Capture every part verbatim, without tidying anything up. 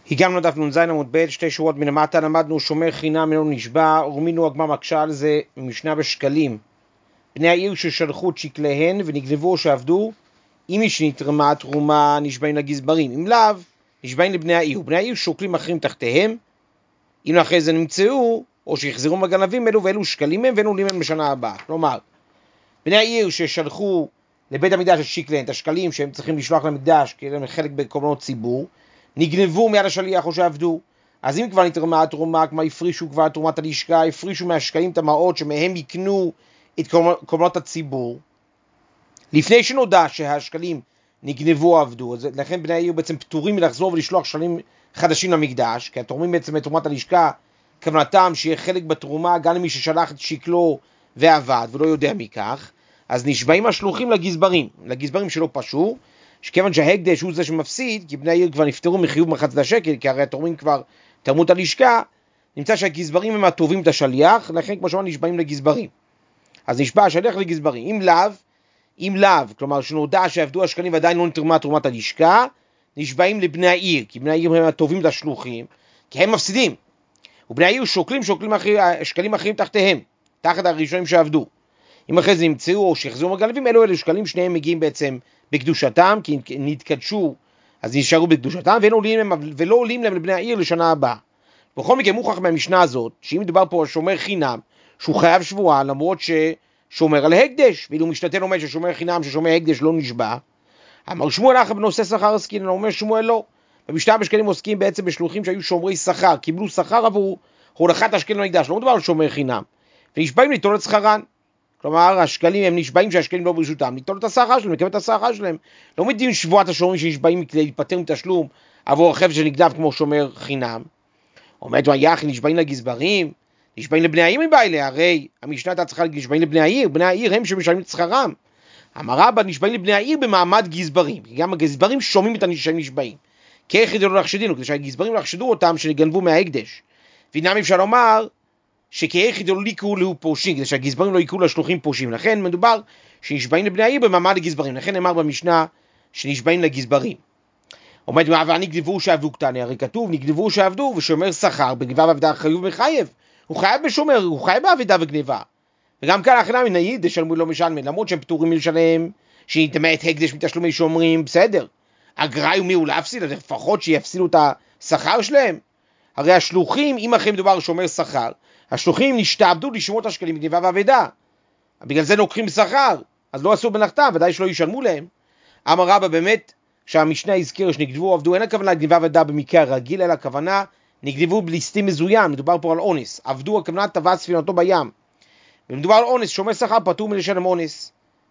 הגענו לדף נ"ז עמוד ב', שתי שורות מלמטה, למדנו שומר חינם אינו נשבע, ומינו הגמרא מקשה על זה משנה בשקלים. בני העיר ששלחו את שקליהן ונגנבו או שעבדו, אם היא שנתרמה תרומה נשבעים לגזברים, אם לאו נשבעים לבני העיר. בני העיר שוקלים אחרים תחתיהם, אם אחרי זה נמצאו או שיחזרו מגנבים אלו ואלו שקלים הם ואין עולים הם בשנה הבאה. כלומר, בני העיר ששלחו לבית המקדש את שקליהן, את השקלים שהם צריכים לשלוח למקדש כי הם חלק בקורבנות ציבור, נגנבו מיד השליח או שעבדו, אז אם כבר נתרמה התרומה, כמו הפרישו כבר תרומת הלשכה, הפרישו מהשקלים את המעות שמהם יקנו את קורבנות הציבור, לפני שנודע שהשקלים נגנבו או עבדו, אז לכן בני העיר בעצם פטורים מלחזור ולשלוח שקלים חדשים למקדש, כי התורמים בעצם את תרומת הלשכה, כוונתם שיהיה חלק בתרומה גם למי ששלח את שקלו ועבד ולא יודע מכך, אז נשבעים השלוחים לגזברים, לגזברים שלא פשו, שכיוון שההקדש הוא זה שמפסיד, כי בני העיר כבר נפטרו מחיוב מחצית השקל, כי הרי התורמים כבר תרמו את הלשכה, נמצא שהגזברים הם הטובים את השליח, לכן כמו שאמרנו נשבעים לגזברים. אז נשבע השליח לגזברים, אם לאו, אם לאו, כלומר שנודע שעבדו השקלים ועדיין לא נתרמה תרומת הלשכה, נשבעים לבני העיר, כי בני העיר הם הטובים את השלוחים, כי הם מפסידים. ובני העיר שוקלים, שוקלים אחרי, שקלים אחרים תחתיהם, תחת הראשונים שעבדו. אם אחרי זה נמצאו או שיחזרו מגנבים, אלו אלו שקלים, שניהם מגיעים בעצם בקדושתם, כי נתקדשו, אז נשארו בקדושתם, ולא עולים להם, ולא עולים להם לבני העיר לשנה הבאה. בכל מקרה מוכח מהמשנה הזאת, שאם מדובר פה על שומר חינם, שהוא חייב שבועה, למרות ששומר על הקדש, ואילו משתתן אומר ששומר חינם, ששומר הקדש לא נשבע, אמר שמואל אחר בנושא שכר עסקין, אומר שמואל לא. במשנה בשקלים עוסקים בעצם בשלוחים שהיו שומרי שכר, קיבלו שכר עבור הולכת השקלים למקדש, לא מדובר על שומר חינם, ונשבעים ליטול את שכרן. כלומר, השקלים הם נשבעים שהשקלים לא ברשותם, ליטול את השכר שלהם, לקבל את השכר שלהם. לא מדין שבועת השומרים שנשבעים כדי להיפטר מתשלום עבור החפץ שנגנב כמו שומר חינם. אומרת ויחי נשבעים לגזברים, נשבעים לבני העיר מבעילה, הרי המשנה הייתה צריכה נשבעים לבני העיר, בני העיר הם שמשלמים את שכרם. אמר רבא נשבעים לבני העיר במעמד גזברים, כי גם הגזברים שומעים את הנשבעים נשבעים. כאיך ידעו לא לחשדינו, כדי שהגזברים לא יחשדו אותם שנגנבו מההקדש. והנה אפשר לומר שכאיך ידעו לא יקראו לו פורשים, כדי שהגזברים לא יקראו לשלוחים פורשים. לכן מדובר שנשבעים לבני העיר במעמד הגזברים. לכן נאמר במשנה שנשבעים לגזברים. עומד מעבר נגנבו שעבדו קטני, הרי כתוב נגנבו שעבדו ושומר שכר בגניבה ועבדה חיוב מחייב. הוא חייב בשומר, הוא חייב בעבדה וגניבה. וגם כאן אחרי מן העיר דשלמו לא משלמים, למרות שהם פטורים מלשלם, שנטמא את הקדש מתשלומי שומרים, בסדר. אגרה ומי הוא להפסיד, אז לפחות שיפסידו את השכר שלהם. הרי השלוחים, אם אחרי מדובר שומר שכר, השלוחים נשתעבדו לשמור את השקלים בגניבה ועבדה. בגלל זה לוקחים שכר, אז לא עשו בנחתם, ודאי שלא ישלמו להם. אמר רבא באמת שהמשנה הזכיר שנגנבו עבדו, אין הכוונה לגניבה ועבדה במקרה הרגיל, אלא הכוונה נגנבו בליסטים מזוין, מדובר פה על אונס. עבדו הכוונה טבע ספינתו בים. ומדובר על אונס, שומר שכר פטור מלשלם אונס.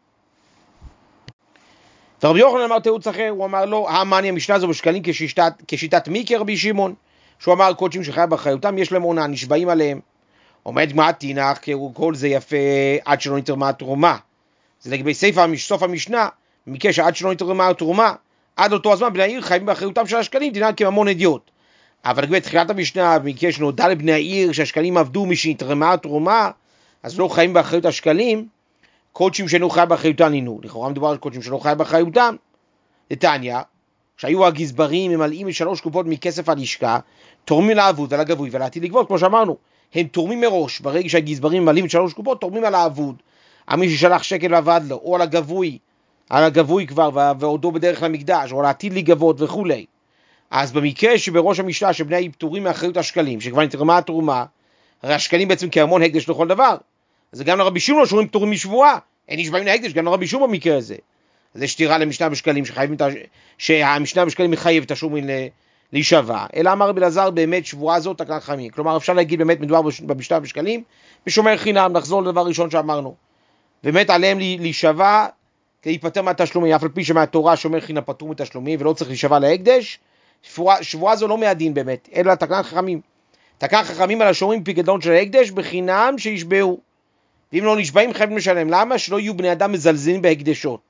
ורבי יוחנן אמר תירוץ אחר, הוא אמר לו, המאני המשנה הזו בשקלים כשיטת, כשיטת מי כרבי שמעון, שהוא אמר קודשים שחייב באחריותם, יש להם עונה, נשבעים עליהם. עומד גמרא תינח, כל זה יפה עד שלא נתרמה התרומה. זה לגבי סוף המשנה, במקרה שעד שלא נתרמה התרומה, עד אותו הזמן בני העיר חייבים באחריותם של השקלים, דינן כממון אדיוט. אבל לגבי תחילת המשנה, במקרה שנודע לבני העיר שהשקלים עבדו משנתרמה התרומה, אז לא חייבים באחריות השקלים, קודשים שאינו חייב באחריותם נינו. לכאורה מדובר על קודשים שלא חייב באחריותם. נתניא, שהיו הגזברים ממלאים משלוש קופות מכסף הלשכה, תורמים לעבוד על הגבוי ולעתיד לגבות, כמו שאמרנו. הם תורמים מראש, ברגע שהגזברים ממלאים שלוש קופות, תורמים על העבוד. המי ששלח שקל ועבד לו, או על הגבוי, על הגבוי כבר, ועודו בדרך למקדש, או על העתיד לגבות וכו'. אז במקרה שבראש המשנה שבני העיר פטורים מאחריות השקלים, שכבר נתרמה התרומה, הרי השקלים בעצם כהמון הקדש לכל דבר. אז זה גם לרבי שמעון שאומרים פטורים משבועה, אין נשבעים להקדש, גם לרבי שמעון במקרה הזה. אז יש תירה למשנה בשקלים, שהמשנה בשקלים מחייב את השומרים להישבע. אלא אמר רבי אלעזר באמת שבועה זאת תקנת חכמים. כלומר אפשר להגיד באמת מדובר במשנה בשקלים, ושומר חינם, נחזור לדבר ראשון שאמרנו. באמת עליהם להישבע, כדי להיפטר מהתשלומים, אף על פי שמהתורה שומר חינם פטור מתשלומים, ולא צריך להישבע להקדש, שבועה, שבועה זו לא מעדין באמת, אלא תקנת חכמים. תקנת חכמים על השומרים פיקדון של ההקדש בחינם שישבעו. ואם לא נשבעים חייבים לשלם. למה? שלא יהיו בני אדם מזלזלים בהקדשות.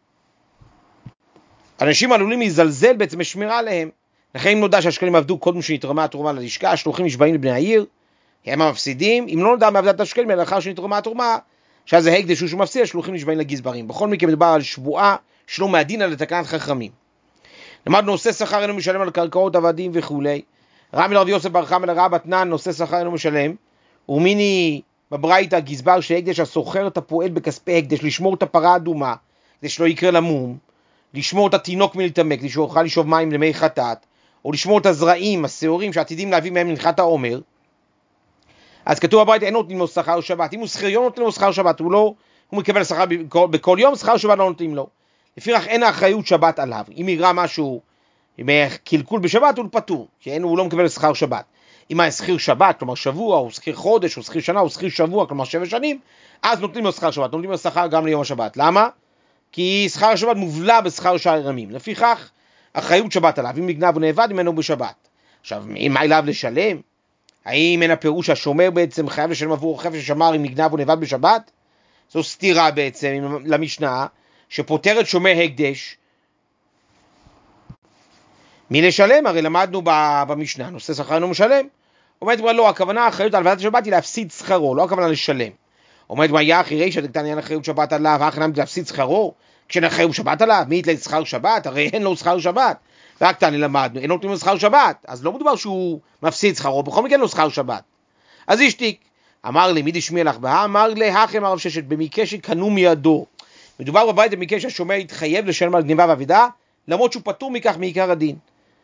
אנשים עלולים להזלזל בעצם בשמירה עליהם. לכן אם נודע שהשקלים עבדו קודם שנתרמה התרומה ללשכה, השלוחים נשבעים לבני העיר, הם המפסידים. אם לא נודע מעבדת השקלים, אלא לאחר שנתרמה התרומה, שאז ההקדש הוא שמפסיד, השלוחים נשבעים לגזברים. בכל מקרה מדובר על שבועה שלא מעדין על תקנת חכמים. למדנו נושא שכר אינו משלם על קרקעות עבדים וכולי. רבי רבי יוסף בר חמא לרב אתנן נושא שכר אינו משלם. ומיני בברייתא גזבר של הקדש הסוחר את הפועל בכספי הקדש לשמור את הפרה האדומה כדי שלא יקרה למום, לשמור את התינוק מלהתעמק כדי שיוכל לשאוב מים למי חטאת, או לשמור את הזרעים השעורים שעתידים להביא מהם מנחת העומר. אז כתוב בברייתא אין נותנים לו שכר שבת. אם הוא שכיריון נותנים לו שכר שבת, הוא לא, הוא מקבל שכר בכל, בכל יום, שכר שבת לא נותנים לו. לפיכך אין האחריות שבת עליו. אם יראה משהו עם קלקול בשבת הוא פטור, כי אין, הוא לא מקבל שכר שבת. אם היה שכיר שבת, כלומר שבוע, או שכיר חודש, או שכיר שנה, או שכיר שבוע, כלומר שבע שנים, אז נותנים לו שכר שבת, נותנים לו שכר גם ליום השבת. למה? כי שכר השבת מובלע בשכר שאר ימים. לפיכך, אחריות שבת עליו. אם נגנב ונאבד ממנו בשבת. עכשיו, מה אליו לשלם? האם אין הפירוש השומר בעצם חייב לשלם עבור חפץ ששמר אם נגנב ונאבד בשבת? זו סתירה בעצם למשנה, שפותרת שומר הקדש מי לשלם. הרי למדנו במשנה, נושא שכר אינו משלם. אומרת כבר לא, הכוונה האחריות על עבודת השבת היא להפסיד שכרו, לא הכוונה לשלם. אומרת מה יהיה אחרי שדקתן אין אחריות שבת עליו, האחרונה להפסיד שכרו, כשאין אחריות שבת עליו, מי יתלה שכר שבת? הרי אין לו שכר שבת. רק תעני למדנו, אין נותנים לו שכר שבת, אז לא מדובר שהוא מפסיד שכרו, בכל מקרה אין לו שכר שבת. אז ישתיק. אמר לי, מי דשמיע לך בה? אמר להכם הרב ששת, במקרה שקנו מידו. מדובר בבית במקרה שהשומר יתחייב לשלם על גניבה ואבידה, למרות שהוא פטור מכך מעיקר הדין.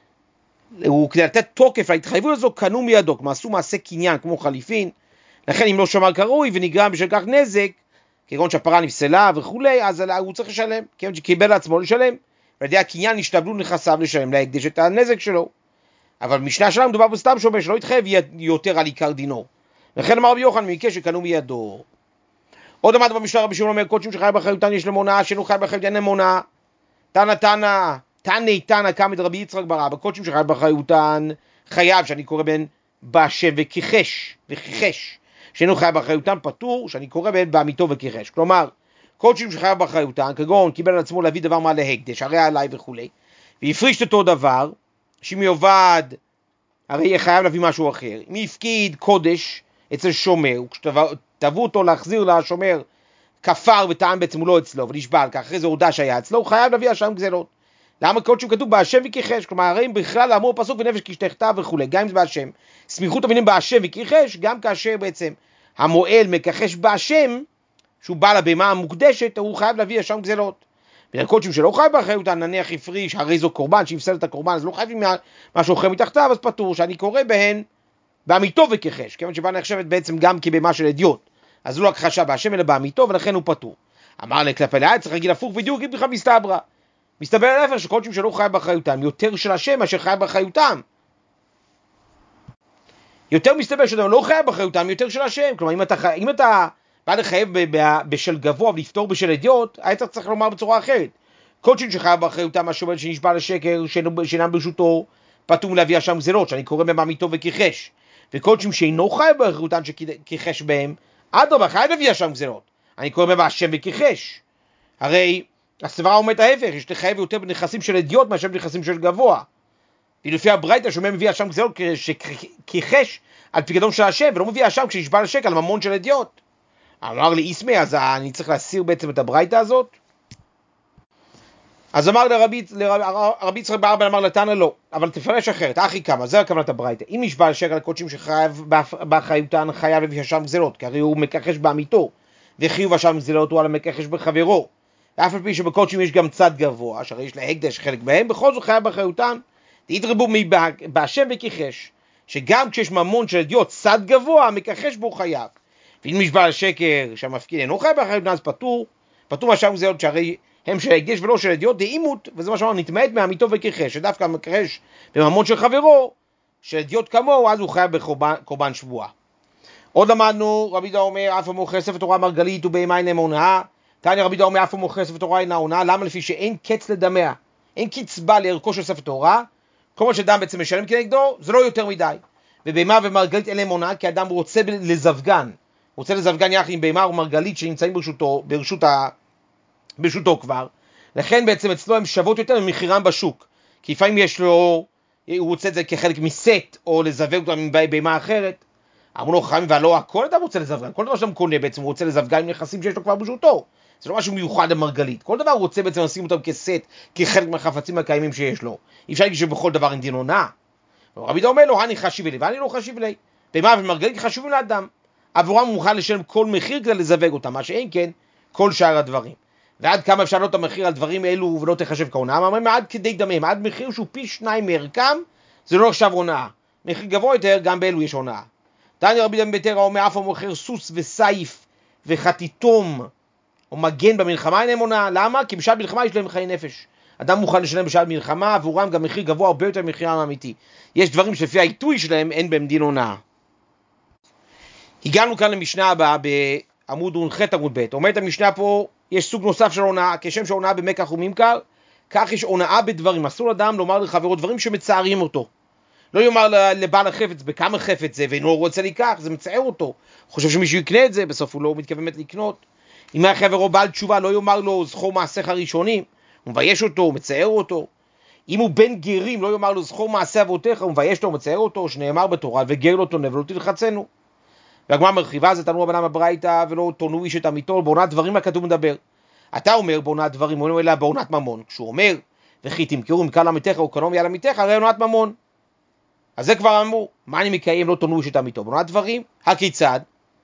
הוא כדי לתת תוקף להתחייבות הזו, קנו מידו, כלומר עשו מעשה קניין כמו חליפין, לכן אם לא שמר קרוי ונגרם בשל כך נזק, כגון שהפרה נפסלה וכולי, אז הוא צריך לשלם, כיוון שקיבל לעצמו לשלם, ועל ידי הקניין נשתבלו נכסיו לשלם להקדש את הנזק שלו. אבל במשנה שלנו מדובר בסתם שומר שלא יתחייב יותר על עיקר דינו. לכן אמר רבי יוחנן במקרה שקנו מידו. עוד אמרת במשנה רבי שמעון אומר, קודשים שחייב באחריותן יש למונאה, שאינו חייב באחריותן אין מונאה. תנא תנא תנא תנא קמא דרבי יצחק בר אבא, קודשים שחייב באחריותן חייב, שאני קורא בין באשם וכיחש, וכיחש, שאינו חייב באחריותן פטור, שאני קורא בין בעמיתו וכיחש. כלומר, קודשים שחייב באחריותן, כגון קיבל על עצמו להביא דבר מה להקדש, הרי עליי וכולי, והפריש אותו דבר, שאם יאבד, הרי יהיה חייב להביא משהו אחר. אם יפקיד קודש אצל שומר, וכשתבעו אותו להחזיר לשומר, כפר וטען בעצם הוא לא אצלו, ונשבע על כך, אחרי זה הודע שהיה אצלו, הוא חייב להביא השם גזלות. למה קודשים כתוב באשם וכיחש? כלומר, הרי אם בכלל אמור פסוק ונפש כשתכתב וכולי, גם אם זה באשם, סמיכות אבינים באשם וכיחש, גם כאשר בעצם המועל מכחש באשם, שהוא בא לבמה המוקדשת, הוא חייב להביא השם גזלות. בגלל קודשים שלא חייב באחריותן, נניח הפריש, הרי זו קורבן, שיפסל את הקורבן, אז לא חייבים משהו אחר מתחתיו, אז פטור, שאני קורא בהן בעמיתו וכיחש, כיוון שבא נחשבת בעצם גם כבמה של אדיוט, אז הוא לא הכחשה באשם אלא בעמיתו, ולכן הוא פטור. אמר לכלפי לעד, צריך להגיד הפוך בדיוק, אם בכלל מסתברא. מסתבר להפך שקודשים שלא חייב באחריותם, יותר של השם מאשר חייב באחריותם. יותר מסתבר שאתה לא חייב באחריותם, יותר של השם. כלומר, אם אתה, אם אתה בא לחייב בשל גבוה ולפתור בשל אדיוט, היית צריך לומר בצורה אחרת. קודשים שחייב באחריותם, השומר שנשבע לשקר, שאינם ברשותו, פטור להביא השם גזלות, שאני קורא בהם בעמיתו וכיחש. וקודשים שאינו חייב באחריותם שכיחש בהם, אדרבה, חייב להביא השם גזלות. אני קורא בהם השם וכיחש. הרי הסברה אומרת ההפך, יש לחייב יותר בנכסים של אדיוט מאשר בנכסים של גבוה. ולפי הברייתא שומר מביא השם גזלות שכיחש על פיקדון של השם, ולא מביא השם כשנשבע לשקר על ממון של אדיוט. אמר לי איסמי, אז אני צריך להסיר בעצם את הברייתא הזאת? אז אמר לרבי, לרבי יצחק בר אבא אמר לתנא לא, אבל תפרש אחרת, אחי כמה, זה הכוונת הברייתא. אם נשבע לשקר על קודשים שחייב באחריותן, חייב להביא השם גזלות, כי הרי הוא מכחש בעמיתו, וחיוב השם גזלות הוא על המכחש בחברו. ואף על פי שבקודשים יש גם צד גבוה, שהרי יש להקדש חלק בהם, בכל זאת חייב באחריותן, תתרבו בהשם וכיחש, שגם כשיש ממון של אדיוט צד גבוה, המכחש בו חייב. ואם נשבע לשקר שהמפקיד אינו חייב באחריותן, אז פטור, פטור מהשם גזלות, שהרי הם של ההקדש ולא של אדיוט, דאימות, וזה מה שאמרנו, נתמעט מעמיתו וכיחש, שדווקא המכחש בממון של חברו, של אדיוט כמוהו, אז הוא חייב בקורבן שבועה. עוד למדנו, רבי יהודה אומר, אף המוכר ספר תורה מרגלית ובהמה אין להם הונאה. תניא רבי יהודה אומר, אף המוכר ספר תורה אינה הונאה. למה? לפי שאין קץ לדמיה, אין קצבה לערכו של ספר תורה, כל מה שאדם בעצם משלם כנגדו, זה לא יותר מדי. ובהמה ומרגלית אין להם הונאה, כי אדם רוצה לזווגן, רוצה לזווגן יחד עם בהמה ומרגלית שנמצאים ברשותו, ברשות ה... ברשותו כבר. לכן בעצם אצלו הם שוות יותר ממחירם בשוק, כי לפעמים יש לו, הוא רוצה את זה כחלק מסט, או לזווג אותו עם בהמה אחרת. אמרו לו חכמים, ולא הכל אדם רוצה לזווגן, כל דבר שאדם קונה בעצם הוא רוצה לזווגן עם נכסים שיש לו כבר ברשותו. זה לא משהו מיוחד למרגלית. כל דבר הוא רוצה בעצם לשים אותם כסט, כחלק מהחפצים הקיימים שיש לו. אי אפשר להגיד שבכל דבר אין דין הונאה. רבי יהודה אומר לו, אני חשיב לי, ואני לא חשיב לי. בהמה ומרגלית חשובים לאדם. עבורם הוא מוכן לשלם כל מחיר כדי לזווג אותם, מה שאין כן, כל שאר הדברים. ועד כמה אפשר לעלות את המחיר על דברים אלו ולא תחשב כהונאה? אומרים, עד כדי דמם, עד מחיר שהוא פי שניים מערכם, זה לא עכשיו הונאה. מחיר גבוה יותר, גם באלו יש הונאה. תניא רבי דוד בן תרא אומר, אף המוכר סוס וסייף וחתיתום או מגן במלחמה אין הונאה. למה? כי בשעת מלחמה יש להם חיי נפש. אדם מוכן לשלם בשעת מלחמה, עבורם גם מחיר גבוה הרבה יותר מחירם האמיתי. יש דברים שלפי העיתוי שלהם אין בהם דין הונאה. הגענו כאן למשנה הבאה בעמוד נ"ח עמוד ב'. אומרת המשנה פה, יש סוג נוסף של הונאה, כשם שהונאה במקח וממכר, כך יש הונאה בדברים. אסור אדם לומר לחברו דברים שמצערים אותו. לא יאמר לבעל החפץ בכמה חפץ זה, ואינו רוצה לקח, זה מצער אותו. הוא חושב שמישהו יקנה את זה, בסוף הוא לא מתכוון באמת לקנות. אם היה חברו בעל תשובה, לא יאמר לו זכור מעשיך הראשונים, הוא מבייש אותו, הוא מצער אותו. אם הוא בן גרים, לא יאמר לו זכור מעשי אבותיך, הוא מבייש אותו, הוא מצער אותו, שנאמר בתורה, וגר לא תונה ולא תלחצנו. והגמרא מרחיבה, זה תנו רבנן בברייתא, ולא תונו איש את עמיתו, בעונת דברים הכתוב מדבר. אתה אומר בעונת דברים, הוא אומר לה בעונת ממון. כשהוא אומר, וכי תמכרו מקל עמיתך או קנו מיד עמיתך, הרי עונת ממון. אז זה כבר אמרו, מה אני מקיים לא תונו איש את עמיתו? בעונת דברים, הכיצד?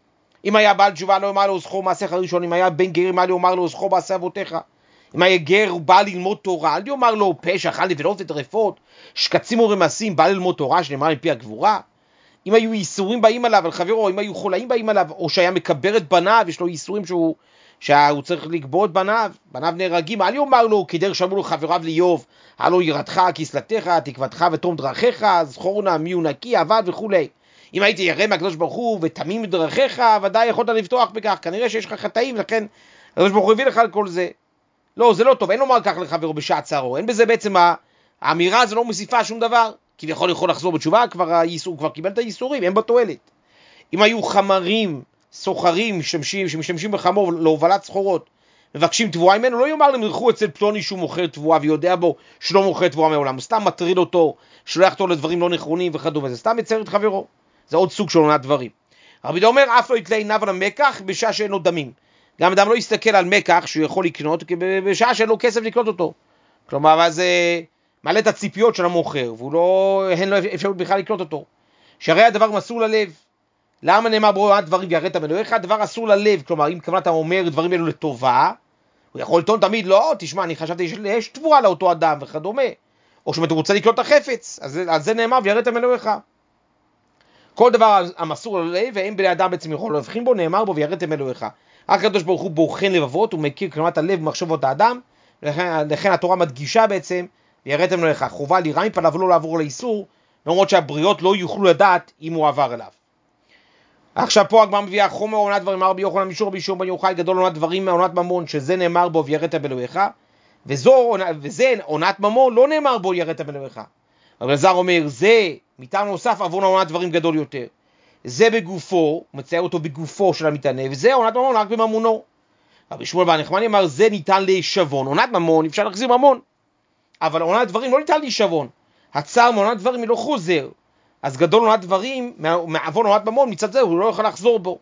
אם היה בעל תשובה, לא יאמר לו זכור מעשיך הראשון, אם היה בן גרים, מה יאמר לו זכור מעשי אבותיך? אם היה גר, הוא בא ללמוד תורה, אל יאמר לו פשע, אכל נבלות וטרפות, שקצים ורמסים, בא ללמוד תורה, שנאמר מפי הגבורה. אם היו איסורים באים עליו על חברו, אם היו חולאים באים עליו, או שהיה מקבר את בניו, יש לו איסורים שהוא, שהוא צריך לקבור את בניו, בניו נהרגים, אל יאמר לו, כדר שמעו לו חבריו לאיוב, הלא יראתך, כסלתך, תקוותך ותום דרכיך, זכור נא מי הוא נקי, עבד וכו'. אם הייתי ירא מהקדוש ברוך הוא ותמים דרכיך, ודאי יכולת לפתוח בכך, כנראה שיש לך חטאים, לכן הקדוש ברוך הוא הביא לך על כל זה. לא, זה לא טוב, אין לומר כך לחברו בשעת צערו, אין בזה בעצם, האמירה הזו לא מוסיפה שום דבר, כביכול יכול לחזור בתשובה, כבר האיסור, כבר קיבל את האיסורים, אין בתועלת. אם היו חמרים, סוחרים, משתמשים, שמשתמשים בחמור להובלת סחורות, מבקשים תבואה ממנו, לא יאמר להם, ילכו אצל פלוני שהוא מוכר תבואה, ויודע בו שלא מוכר תבואה מעולם, הוא סתם מטריד אותו, שולח אותו לדברים לא נכונים וכדומה, זה סתם מצער את חברו. זה עוד סוג של הונאת דברים. רבי יהודה אומר, אף לא יתלה עיניו על המקח בשעה שאין לו דמים. גם אדם לא יסתכל על מקח שהוא יכול לקנות, בשעה שאין לו כסף לקנות אותו. כלומר, אז מעלה את הציפיות של המוכר, והוא לא, אין לו אפשרות בכלל לקנות אותו. שהרי הדבר מסור ללב. למה נאמר בהונאת דברים ויראת מאלוהיך? הדבר אסור ללב, כלומר, אם כמובן אתה אומר דברים אלו לטובה, הוא יכול לטעון תמיד, לא, תשמע, אני חשבתי שיש תבואה לאותו אדם וכדומה. או שאתה רוצה לקנות את החפץ, אז על זה נאמר ויראת מאלוהיך. כל דבר המסור ללב, ואין בני אדם בעצם יכול להבחין בו, נאמר בו ויראתם אלוהיך. רק הקדוש ברוך הוא בוחן לבבות, הוא מכיר כלמת הלב ומחשבות האדם, לכן, לכן התורה מדגישה בעצם, ויראתם אלוהיך. חובה ליראה מפניו ולא לעבור לאיסור, למרות שהבריות לא יוכלו לדעת אם הוא עבר אליו. עכשיו פה הגמרא מביאה חומר עונת דברים, רבי יוחנן מישור בישור בן יוחאי גדול עונת דברים מעונת ממון, שזה נאמר בו ויראתם אלוהיך, וזו, וזה עונת ממון לא נאמר בו ויראתם אלוהיך. אבל אלעזר אומר, זה מטעם נוסף עוון עונת דברים גדול יותר. זה בגופו, הוא מצייר אותו בגופו של המתענה, וזה עונת ממון רק בממונו. רבי שמואל בר נחמני אמר, זה ניתן להישבון. עונת ממון, אפשר להחזיר ממון. אבל עונת דברים לא ניתן להישבון. הצער מעונת דברים היא לא חוזר. אז גדול עונת דברים, מעוון עונת ממון, מצד זה הוא לא יכול לחזור בו.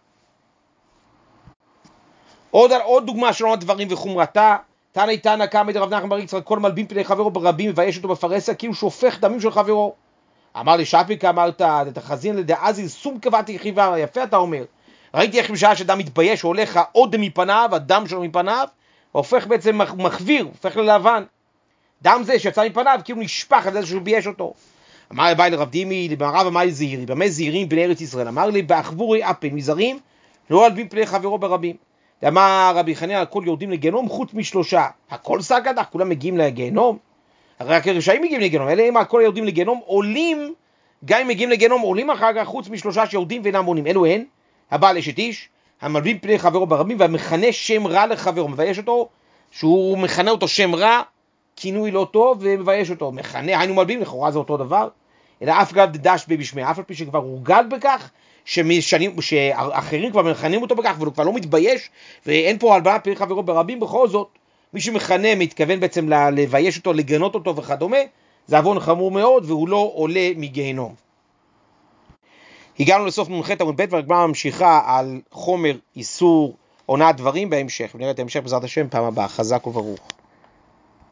עוד, עוד דוגמה של עונת דברים וחומרתה, תנא תנא קמא דרב נחמן בר יצחק, כל מלבין פני חברו ברבים מבייש אותו בפרהסיה כאילו שופך דמים של חברו. אמר לי שפיק, אמרת תחזין לדעזיל סום קבעתי חיבה, יפה אתה אומר. ראיתי איך בשעה שאדם מתבייש הולך העוד מפניו, הדם שלו מפניו, והופך בעצם מחביר, הופך ללבן. דם זה שיצא מפניו כאילו נשפך על זה שהוא בייש אותו. אמר לי ביי לרב דימי, למערב אמר לי זהירי, במה זהירים בני ארץ ישראל? אמר לי באחבורי אפל מזרים, לא מלבין פני חברו ברבים. אמר רבי חנינא, הכל יורדים לגיהנום חוץ משלושה. הכל סגדך, כולם מגיעים לגיהנום. הרי רק הרשעים מגיעים לגיהנום, אלה הם הכל יורדים לגיהנום, עולים, גם אם מגיעים לגיהנום, עולים אחר כך חוץ משלושה שיורדים ואינם עונים. אלו הן, הבעל אשת איש, המלבין פני חברו ברבים, והמכנה שם רע לחברו, מבייש אותו, שהוא מכנה אותו שם רע, כינוי לא טוב, ומבייש אותו. מכנה, היינו מלבין, לכאורה זה אותו דבר, אלא אף גב דש בבשמי, אף על פי שכבר הורגל בכך, שמשנים, שאחרים כבר מכנים אותו בכך, והוא כבר לא מתבייש, ואין פה הלבנת פני חברו ברבים, בכל זאת, מי שמכנה מתכוון בעצם לבייש אותו, לגנות אותו וכדומה, זה עוון חמור מאוד, והוא לא עולה מגיהנום. הגענו לסוף נ"ח עמוד ב', והגמרא ממשיכה על חומר איסור עונה הדברים בהמשך, ונראה את ההמשך בעזרת השם פעם הבאה, חזק וברוך.